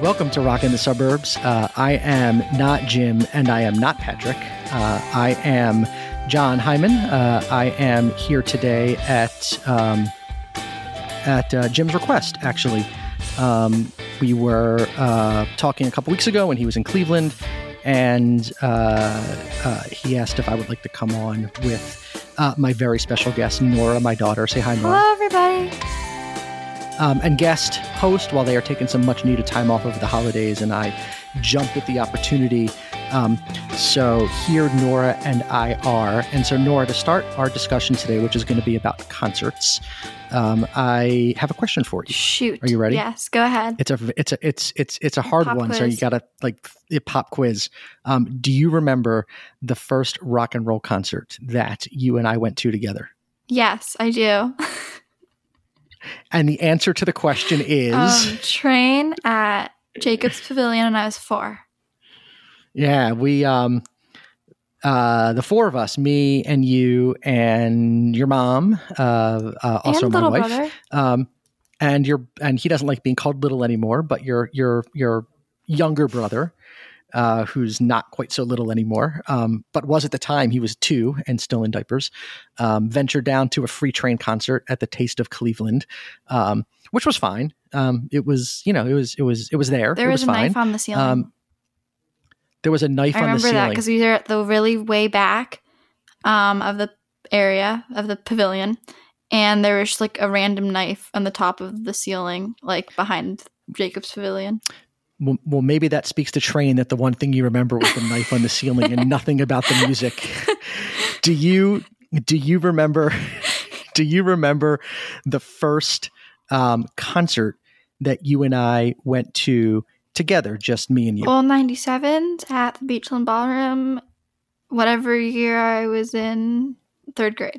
Welcome to Rock in the Suburbs. I am not Jim, and I am not Patrick. I am John Hyman. I am here today at Jim's request, actually. We were talking a couple weeks ago when he was in Cleveland, and he asked if I would like to come on with my very special guest, Nora, my daughter. Say hi, Nora. Hello, everybody. And guest host while they are taking some much needed time off over the holidays, and I jumped at the opportunity. So here Nora and I are. And so Nora, to start our discussion today, which is going to be about concerts, I have a question for you. Shoot. Are you ready? Yes, go ahead. It's a hard Pop one, quiz. so you gotta pop quiz. Do you remember the first rock and roll concert that you and I went to together? Yes, I do. And the answer to the question is Train at Jacobs Pavilion, and I was 4. yeah, we the four of us, me and you and your mom, also And my little wife, brother. and he doesn't like being called little anymore, but your younger brother, who's not quite so little anymore, but was at the time. He was 2 and still in diapers. Ventured down to a Free Train concert at the Taste of Cleveland, which was fine. It was there. There It was a fine. knife on the ceiling. There was a knife I on the remember ceiling. that because we were at the really way back of the area of the pavilion, and there was just like a random knife on the top of the ceiling, like behind Jacobs Pavilion. Well, maybe that speaks to Train that the one thing you remember was the knife on the ceiling and nothing about the music. Do you remember? Do you remember the first concert that you and I went to together, just me and you? Well, 97 at the Beachland Ballroom, whatever year I was in 3rd grade.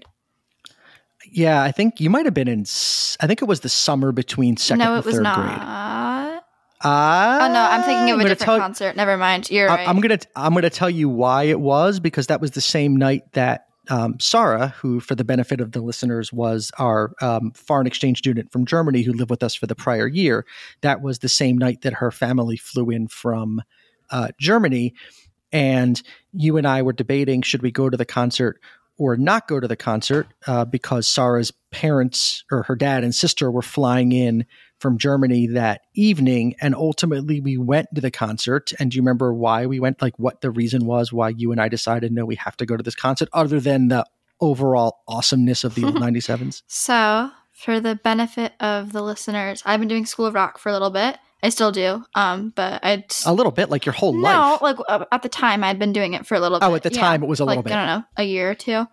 Yeah, I think you might have been in. I think it was the summer between 2nd No, and it was 3rd not. grade. Oh no, I'm thinking of a different concert. Never mind. You're right. I'm gonna tell you why it was, because that was the same night that Sarah, who for the benefit of the listeners was our foreign exchange student from Germany who lived with us for the prior year, that was the same night that her family flew in from Germany. And you and I were debating, should we go to the concert or not go to the concert, because Sarah's parents, or her dad and sister, were flying in from Germany that evening, and ultimately we went to the concert. And do you remember why we went, like what the reason was why you and I decided, no, we have to go to this concert, other than the overall awesomeness of the old 97s? So, for the benefit of the listeners, I've been doing School of Rock for a little bit. I still do, but A little bit, like your whole life. No, like at the time I'd been doing it for a little bit. Oh, at the time it was a little bit. I don't know, a year or 2.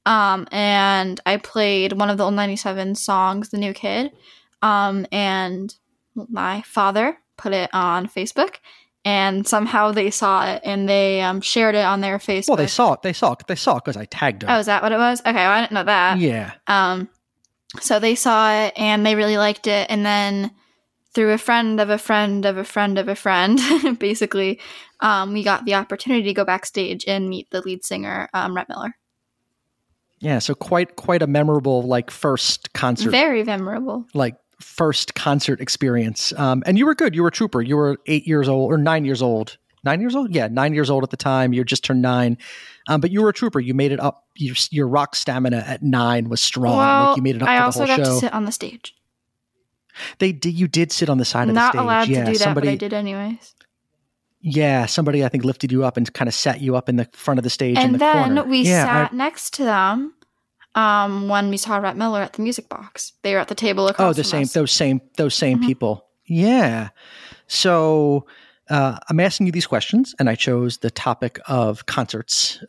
And I played one of the old 97 songs, The New Kid. And my father put it on Facebook, and somehow they saw it and they shared it on their Facebook. Well, they saw it because I tagged them. Oh, is that what it was? Okay, well, I didn't know that. Yeah. So they saw it and they really liked it, and then through a friend of a friend of a friend of a friend, basically, we got the opportunity to go backstage and meet the lead singer, Rhett Miller. Yeah, so quite a memorable, like, first concert. Very memorable. Like, first concert experience. And you were good. You were a trooper. You were 8 years old or 9 years old. 9 years old? Yeah, 9 years old at the time. You just turned 9. But you were a trooper. You made it up. Your rock stamina at 9 was strong. Well, like, you made it up I for also the whole got show. to sit on the stage. You did sit on the side of the Not stage. allowed Yeah, to do that, somebody, but I did anyways. Yeah, somebody I think lifted you up and kind of sat you up in the front of the stage in And the then corner. we Yeah, sat next to them when we saw Rhett Miller at the Music Box. They were at the table across from us. those same people. Yeah. So I'm asking you these questions, and I chose the topic of concerts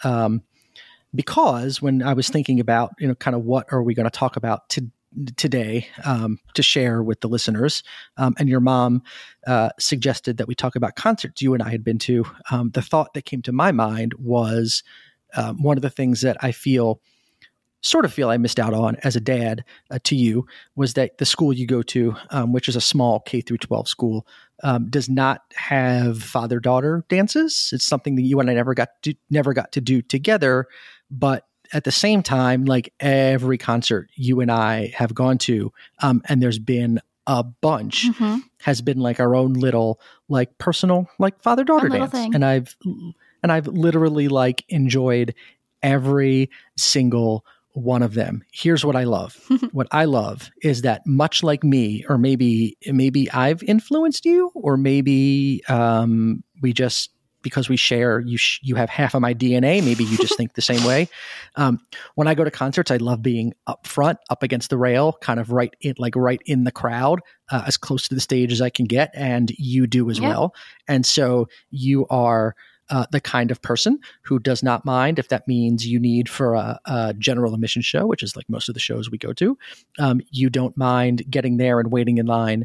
because when I was thinking about, kind of what are we going to talk about today to share with the listeners, and your mom suggested that we talk about concerts you and I had been to, the thought that came to my mind was one of the things that I feel I missed out on as a dad to you was that the school you go to, which is a small K through 12 school, does not have father-daughter dances. It's something that you and I never got to do together. But at the same time, like every concert you and I have gone to, and there's been a bunch, Mm-hmm. has been like our own little like personal like father-daughter Fun little dance. thing. And I've literally like enjoyed every single one of them. Here's what I love. What I love is that much like me, or maybe I've influenced you, or maybe we just, because we share, you have half of my DNA. Maybe you just think the same way. When I go to concerts, I love being up front, up against the rail, kind of right in the crowd, as close to the stage as I can get. And you do as well. And so you are the kind of person who does not mind if that means you need for a general admission show, which is like most of the shows we go to. You don't mind getting there and waiting in line,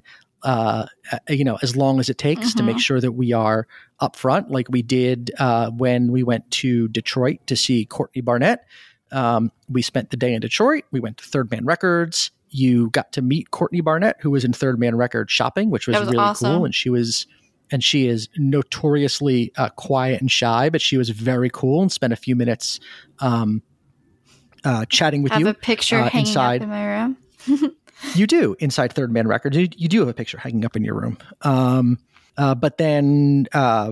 as long as it takes to make sure that we are up front, like we did when we went to Detroit to see Courtney Barnett. We spent the day in Detroit. We went to Third Man Records. You got to meet Courtney Barnett, who was in Third Man Records shopping, which was really awesome. cool. And she is notoriously quiet and shy, but she was very cool, and spent a few minutes chatting with you. I have a picture hanging inside. up in my room. You do, inside Third Man Records. You do have a picture hanging up in your room. But then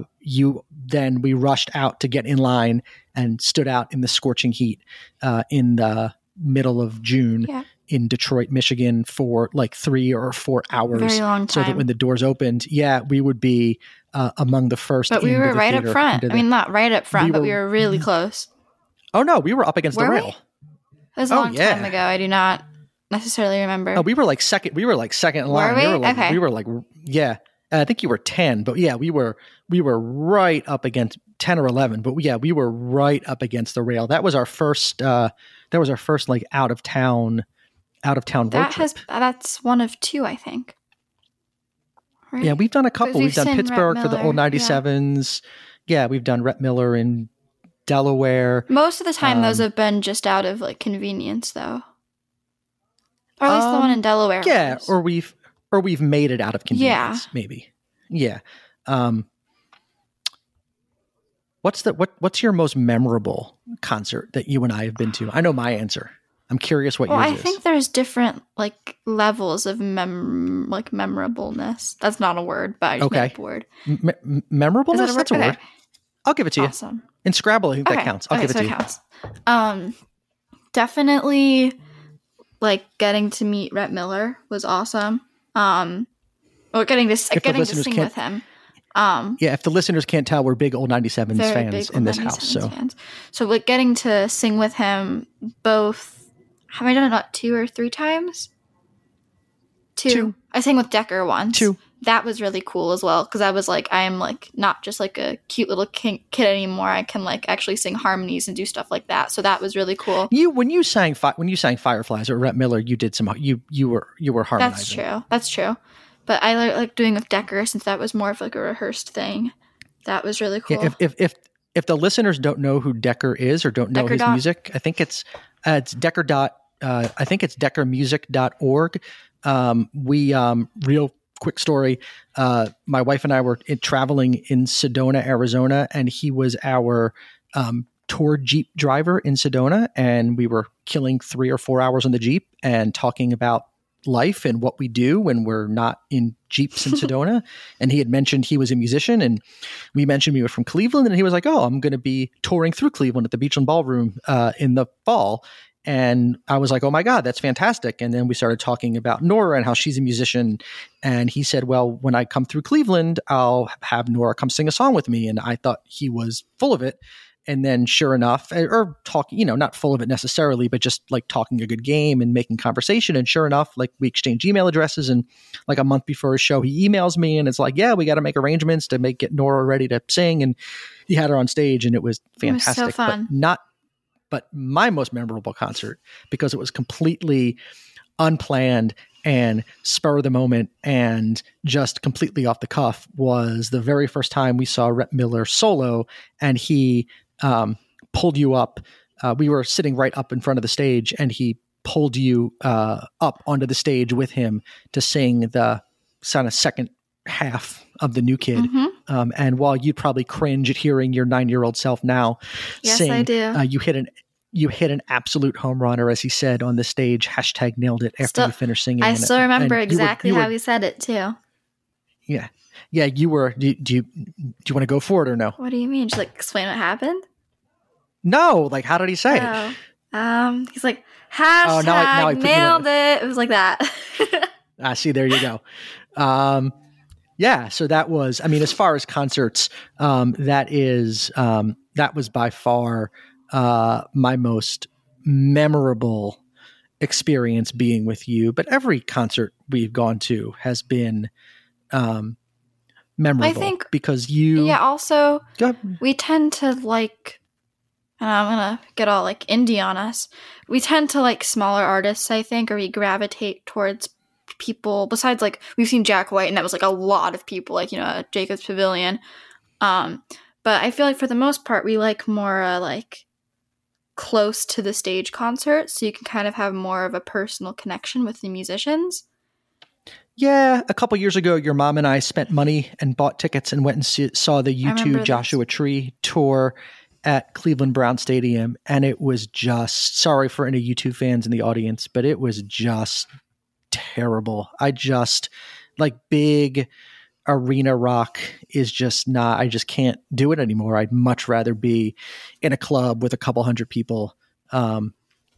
we rushed out to get in line and stood out in the scorching heat in the middle of June in Detroit, Michigan for like 3 or 4 hours. Very long time. So that when the doors opened, we would be among the first. But we were right up front. I mean, not right up front, but we were really close. Oh no, we were up against the rail. It was a long time ago. I do not necessarily remember. Oh, we were like second. We were like second in line. Were we? We were like, I think you were 10, but we were right up against 10 or 11. But we were right up against the rail. That was our first. Like out of town road trip. That's one of 2, I think. Right? Yeah, we've done a couple. We've done Pittsburgh for the old 97s. Yeah, we've done Rhett Miller in Delaware. Most of the time, those have been just out of like convenience, though. Or at least the one in Delaware. Yeah, or we've made it out of convenience. Yeah. Maybe. Yeah. What's your most memorable concert that you and I have been to? I know my answer. I'm curious what yours is. I think there's different like levels of memorableness. That's not a word, but I just made up a word. Memorableness? That's a word. I'll give it to you. Awesome. In Scrabble, I think that counts. I'll give it to you. Counts. Definitely, like getting to meet Rhett Miller was awesome. Or getting to sing with him. If the listeners can't tell, we're big old 97s fans in this house. So like getting to sing with him both. Have I done it not 2 or 3 times? 2. I sang with Decker once. 2. That was really cool as well, because I was like, I am like not just like a cute little kid anymore. I can like actually sing harmonies and do stuff like that. So that was really cool. When you sang Fireflies or Rhett Miller, you did some you were harmonizing. That's true. But I like doing with Decker, since that was more of like a rehearsed thing. That was really cool. Yeah, if the listeners don't know who Decker is or don't know his music, I think it's Decker. I think it's deckermusic.org. Real quick story. My wife and I were traveling in Sedona, Arizona, and he was our tour Jeep driver in Sedona. And we were killing 3 or 4 hours on the Jeep and talking about life and what we do when we're not in Jeeps in Sedona. And he had mentioned he was a musician, and we mentioned we were from Cleveland, and he was like, oh, I'm going to be touring through Cleveland at the Beachland Ballroom in the fall. And I was like, oh my God, that's fantastic. And then we started talking about Nora and how she's a musician. And he said, well, when I come through Cleveland, I'll have Nora come sing a song with me. And I thought he was full of it. And then sure enough, or talking, not full of it necessarily, but just like talking a good game and making conversation. And sure enough, like we exchanged email addresses, and like a month before his show, he emails me and it's like, yeah, we got to make arrangements to get Nora ready to sing. And he had her on stage, and it was fantastic. It was so fun. But my most memorable concert, because it was completely unplanned and spur of the moment and just completely off the cuff, was the very first time we saw Rhett Miller solo, and he pulled you up. We were sitting right up in front of the stage, and he pulled you up onto the stage with him to sing the kind of second half of The New Kid. Mm-hmm. And while you'd probably cringe at hearing your 9-year-old self now sing, I do. you hit you hit an absolute home run, or as he said on the stage, hashtag nailed it after you finished singing. I still remember And exactly how he said it too. Yeah. Yeah. You were, do you want to go for it or no? What do you mean? Just like explain what happened? No. Like, how did he say it? He's like, hashtag now I nailed it. It was like that. See, there you go. Yeah. So that was, I mean, as far as concerts, that was by far my most memorable experience being with you. But every concert we've gone to has been memorable. I think because also we tend to like, and I'm gonna get all like indie on us. We tend to like smaller artists, I think, or we gravitate towards people besides like we've seen Jack White, and that was like a lot of people, like, you know, at Jacobs Pavilion. But I feel like for the most part we like more like close to the stage concerts, so you can kind of have more of a personal connection with the musicians. Yeah, a couple years ago, your mom and I spent money and bought tickets and went and saw the U2 Joshua Tree tour at Cleveland Brown Stadium, and it was just, sorry for any U2 fans in the audience, but it was just terrible. I just, like, big arena rock is just not, I just can't do it anymore. I'd much rather be in a club with a couple hundred people for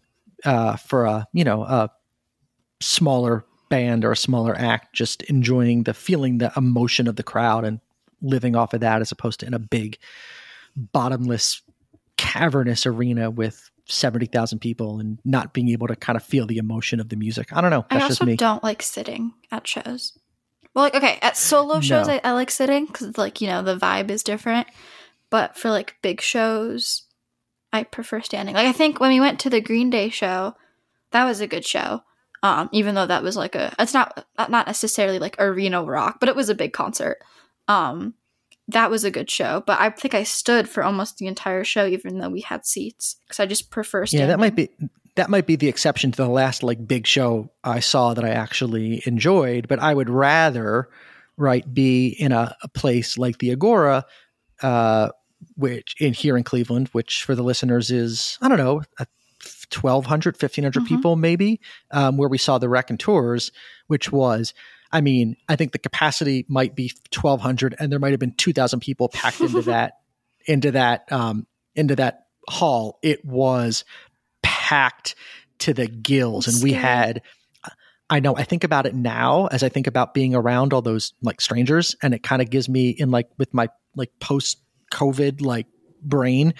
a smaller band or a smaller act, just enjoying the emotion of the crowd and living off of that, as opposed to in a big bottomless cavernous arena with 70,000 people and not being able to kind of feel the emotion of the music. I don't know. That's just me. I also don't like sitting at shows. Well, like, okay, at solo shows, I like sitting because, like, you know, the vibe is different. But for, like, big shows, I prefer standing. Like, I think when we went to the Green Day show, that was a good show. Even though that was, like, it's not necessarily, like, arena rock, but it was a big concert. That was a good show. But I think I stood for almost the entire show, even though we had seats, because I just prefer standing. Yeah, that might be the exception to the last like big show I saw that I actually enjoyed, but I would rather be in a place like the Agora, which here in Cleveland, which for the listeners is, I don't know, 1,200, 1,500 people maybe, where we saw the Raconteurs, which was, I mean, I think the capacity might be 1,200 and there might've been 2,000 people packed into that hall. It was packed to the gills. And we had, I think about it now as I think about being around all those like strangers, and it kind of gives me in like with my like post COVID like brain,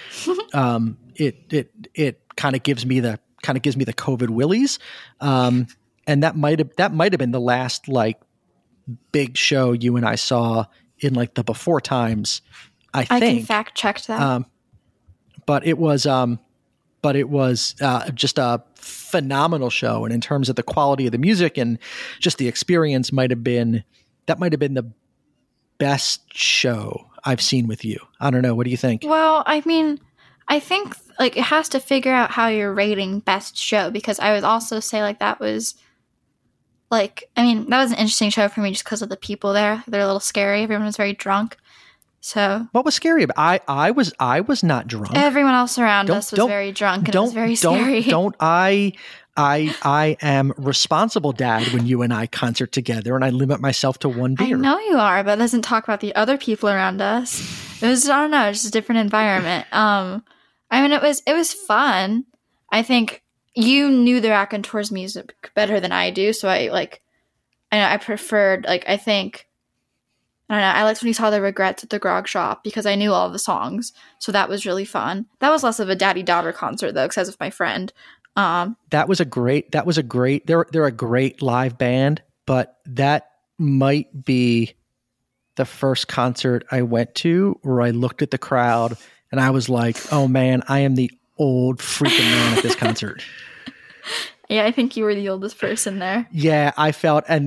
it kind of gives me the COVID willies. And that might have been the last like big show you and I saw in like the before times. I think. I can fact check that. But it was just a phenomenal show. And in terms of the quality of the music and just the experience, might have been the best show I've seen with you. I don't know. What do you think? Well, I mean, I think like it has to figure out how you're rating best show, because I would also say like that was like, I mean, that was an interesting show for me just because of the people there. They're a little scary. Everyone was very drunk. So what was scary about I was not drunk. Everyone else around us was very drunk, and it was very scary. I am responsible dad when you and I concert together, and I limit myself to one beer. I know you are, but it doesn't talk about the other people around us. It was, I don't know, just a different environment. I mean, it was fun. I think you knew the Raconteurs music better than I do, so I preferred, like, I think, I don't know, I liked when we saw the Regrets at the Grog Shop because I knew all the songs, so that was really fun. That was less of a daddy-daughter concert, though, because I was with my friend. That was a great, they're a great live band, but that might be the first concert I went to where I looked at the crowd and I was like, oh man, I am the old freaking man at this concert. Yeah, I think you were the oldest person there. Yeah, I felt, and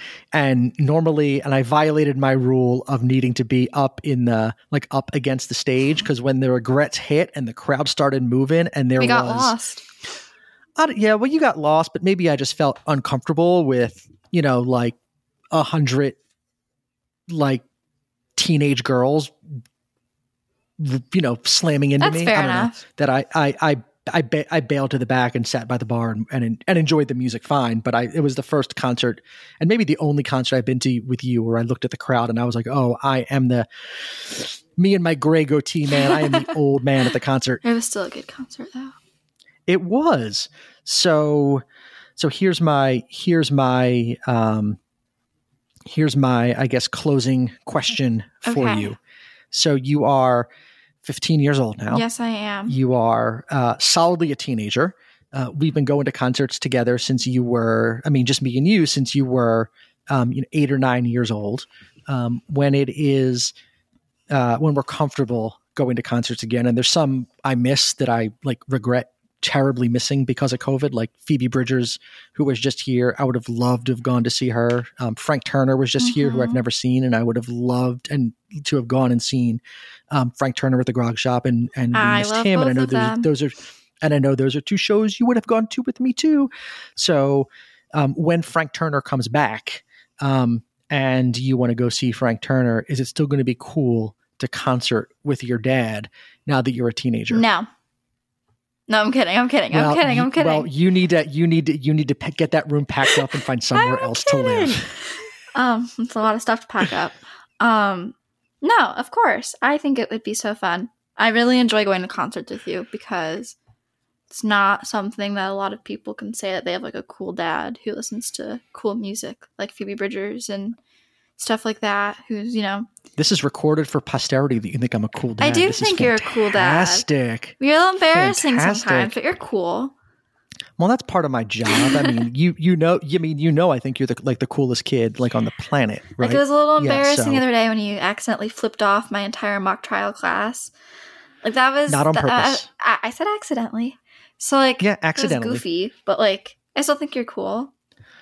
I violated my rule of needing to be up against the stage, because when the Regrets hit and the crowd started moving and we got lost. Yeah, well, you got lost, but maybe I just felt uncomfortable with, like 100 like teenage girls, slamming into That's me. Fair I don't enough. know, that I bailed to the back and sat by the bar and enjoyed the music fine. But it was the first concert and maybe the only concert I've been to with you where I looked at the crowd and I was like, oh, I am me and my gray goatee man. I am the old man at the concert. It was still a good concert though. It was. So here's my I guess closing question for you. So you are 15 years old now. Yes, I am. You are solidly a teenager. We've been going to concerts together since you were, just me and you, since you were 8 or 9 years old. When we're comfortable going to concerts again, and there's some I miss that I regret terribly missing because of COVID, like Phoebe Bridgers, who was just here. I would have loved to have gone to see her. Frank Turner was just here, who I've never seen, and I would have loved to have gone and seen Frank Turner at the Grog Shop, and we missed him. And I know those are two shows you would have gone to with me too. So when Frank Turner comes back, and you want to go see Frank Turner, is it still going to be cool to concert with your dad now that you're a teenager? No, I'm kidding. I'm kidding. Well, you need to get that room packed up and find somewhere else to live. It's a lot of stuff to pack up. No, of course. I think it would be so fun. I really enjoy going to concerts with you because it's not something that a lot of people can say that they have a cool dad who listens to cool music like Phoebe Bridgers and stuff like that. Who's This is recorded for posterity that you think I'm a cool dad. I do think you're a cool dad. Fantastic. You're a little embarrassing sometimes, but you're cool. Well, that's part of my job. I think you're the coolest kid on the planet, right? It was a little embarrassing the other day when you accidentally flipped off my entire mock trial class. That was not on purpose. I said accidentally. So accidentally. It was goofy, but I still think you're cool.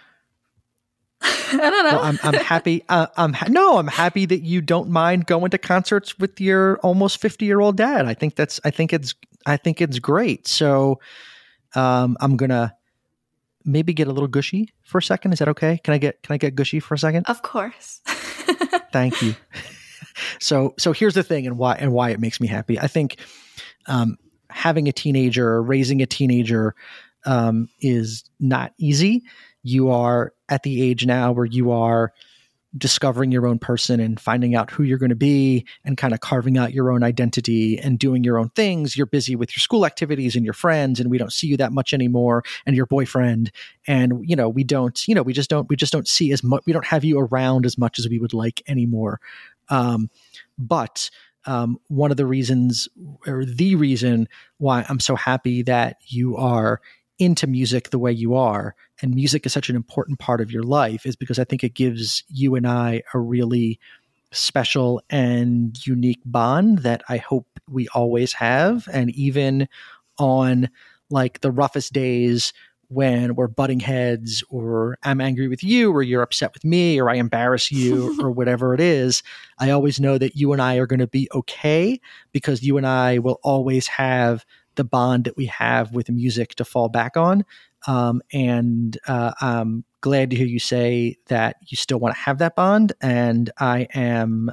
I don't know. Well, I'm happy. I'm happy that you don't mind going to concerts with your almost 50-year-old dad. I think it's great. So, I'm gonna maybe get a little gushy for a second. Is that okay? Can I get gushy for a second? Of course. Thank you. So here's the thing, and why it makes me happy. I think having a teenager, raising a teenager, is not easy. You are at the age now where you are discovering your own person and finding out who you're going to be and kind of carving out your own identity and doing your own things. You're busy with your school activities and your friends, and we don't see you that much anymore, and your boyfriend. And, we just don't see as much. We don't have you around as much as we would like anymore. But one of the reasons, or the reason why I'm so happy that you are into music the way you are, and music is such an important part of your life, is because I think it gives you and I a really special and unique bond that I hope we always have. And even on the roughest days when we're butting heads, or I'm angry with you, or you're upset with me, or I embarrass you, or whatever it is, I always know that you and I are going to be okay, because you and I will always have the bond that we have with music to fall back on. And I'm glad to hear you say that you still want to have that bond. And I am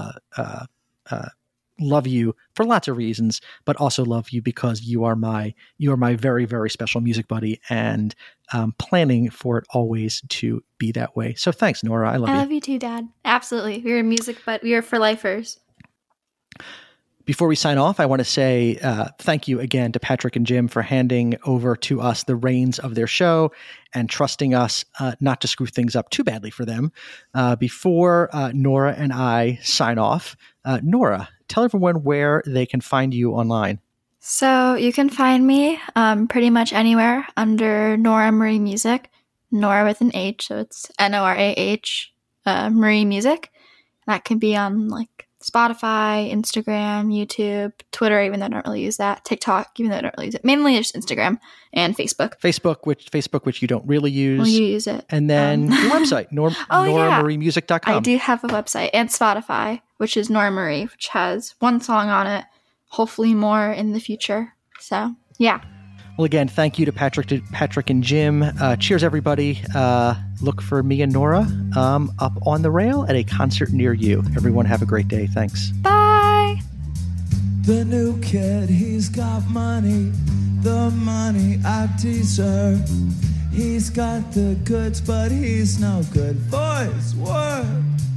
love you for lots of reasons, but also love you because you are my very, very special music buddy, and planning for it always to be that way. So thanks, Nora. I love you. I love you too, Dad. Absolutely. We're a music, but we are for lifers. Before we sign off, I want to say thank you again to Patrick and Jim for handing over to us the reins of their show and trusting us not to screw things up too badly for them. Before Nora and I sign off, Nora, tell everyone where they can find you online. So you can find me pretty much anywhere under Nora Marie Music, Nora with an H, so it's Norah, Marie Music. That can be on Spotify, Instagram, YouTube, Twitter, even though I don't really use that, TikTok, even though I don't really use it. Mainly just Instagram and Facebook. Facebook, which you don't really use. Well, you use it. And then your website, NoraMarieMusic.com. I do have a website, and Spotify, which is Nora Marie, which has one song on it, hopefully more in the future. So, yeah. Well, again, thank you to Patrick and Jim. Cheers, everybody. Look for me and Nora up on the rail at a concert near you. Everyone have a great day. Thanks. Bye. The new kid, he's got money, the money I deserve. He's got the goods, but he's no good for his work.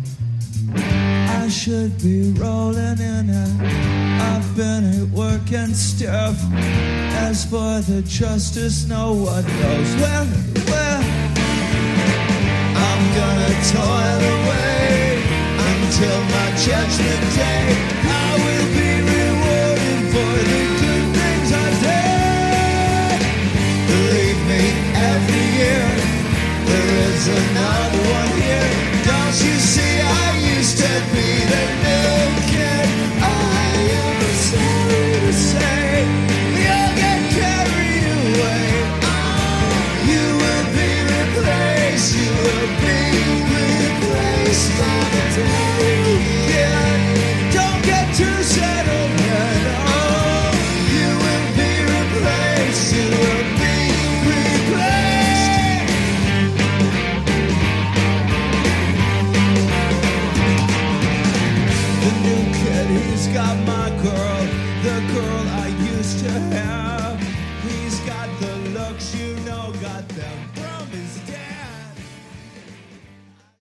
I should be rolling in it. I've been at work and stuff. As for the justice, no one knows where. I'm gonna toil away until my judgment day. I will be rewarded for the good things I did. Believe me, every year there is another one here. Don't you see, I used to be the new kid. I am sorry to say, you'll get carried away. You will be replaced. You will be replaced by the day. Yeah, don't get too settled yet. Oh, you will be replaced. You will be replaced. The new kid, he's got my girl, the girl I used to have.